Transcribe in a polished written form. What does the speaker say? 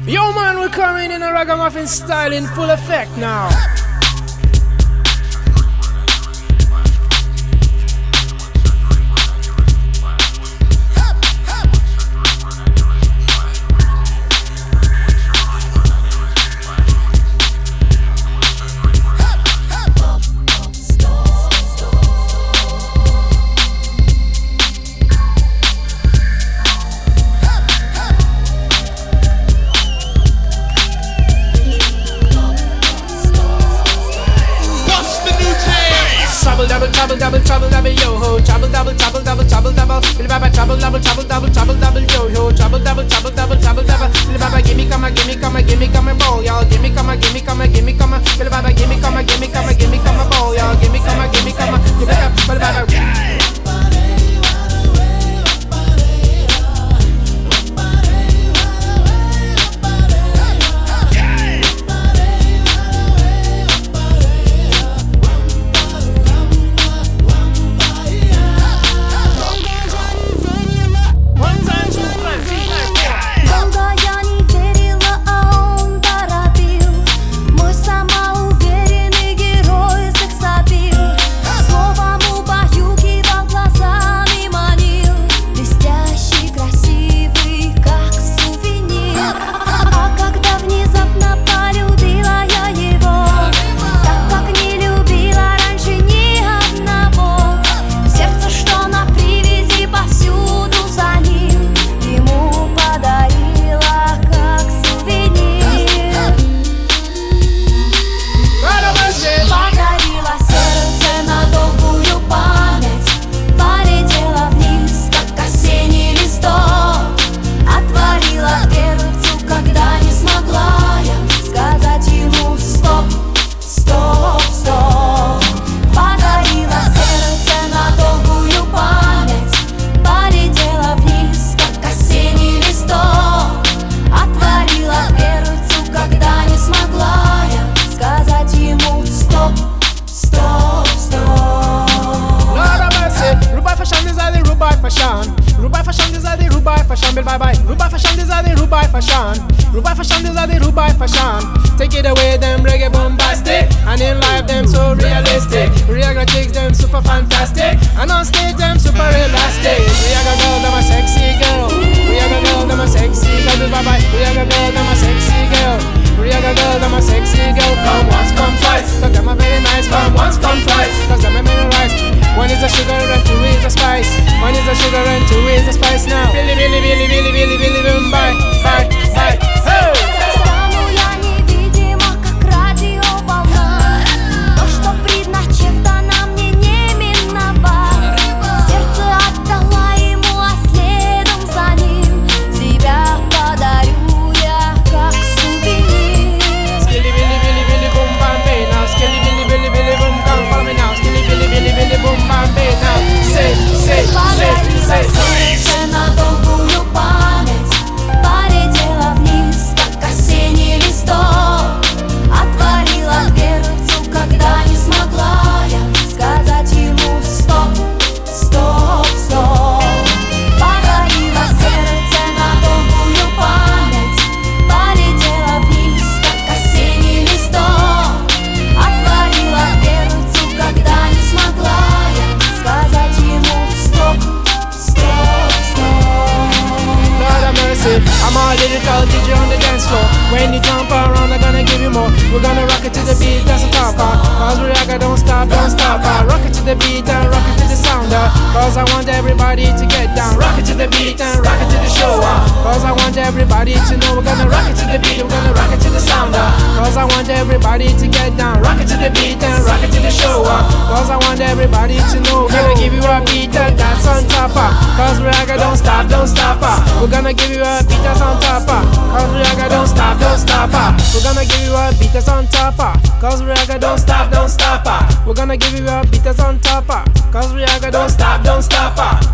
Yo man, we're coming in a ragamuffin style in full effect now. Trouble double yo ho, trouble double Billy Baba trouble double yo ho, trouble double Billy Baba gimme come ball y'all, gimme come Billy Baba gimme come ball y'all, gimme come Billy Baba. Rubai fashion, these are the Rubai fashion, bye bye. Rubai fashion, these are the Rubai fashion. Rubai fashion, these are the Rubai fashion. Take it away, them reggae bombastic, and in life them so realistic. Rihanna chicks them super fantastic, and on stage them super elastic. Rihanna girl, them a sexy girl. Rihanna girl, them a sexy girl, bye bye. Rihanna girl, them a sexy girl. Rihanna girl, them a sexy girl. Come once, come twice, cause them a very nice. Come once, come twice, cause them a very nice. One is a sugar and two is a spice. One is a sugar and two is a spice now. Billy, Billy, Billy, Billy, Billy, Billy, boom, bye, bye, bye, hey! I'm a lyrical DJ on the dance floor. When you jump around, I'm gonna give you more. We're gonna rock it to the beat, that's a top part. Cause Rihanna don't stop. Rock it to the beat and rock it to the sound. Cause I want everybody to get down. Rock it to the beat and rock it to the show. Cause I want everybody to know we're gonna rock it to the beat, we're gonna rock it to the sound. Cause I want everybody to get down. Rock it to the beat and rock it to the show. Cause I want everybody to know we're gonna give you a beat that's on top. Cause Rihanna don't stop. We're gonna give you a beat that's on top. Cause Rihanna don't stop. We're gonna give you a beat that's on top. Cause Rihanna don't stop. We're gonna give you a beat that's on top. Cause Rihanna don't stop.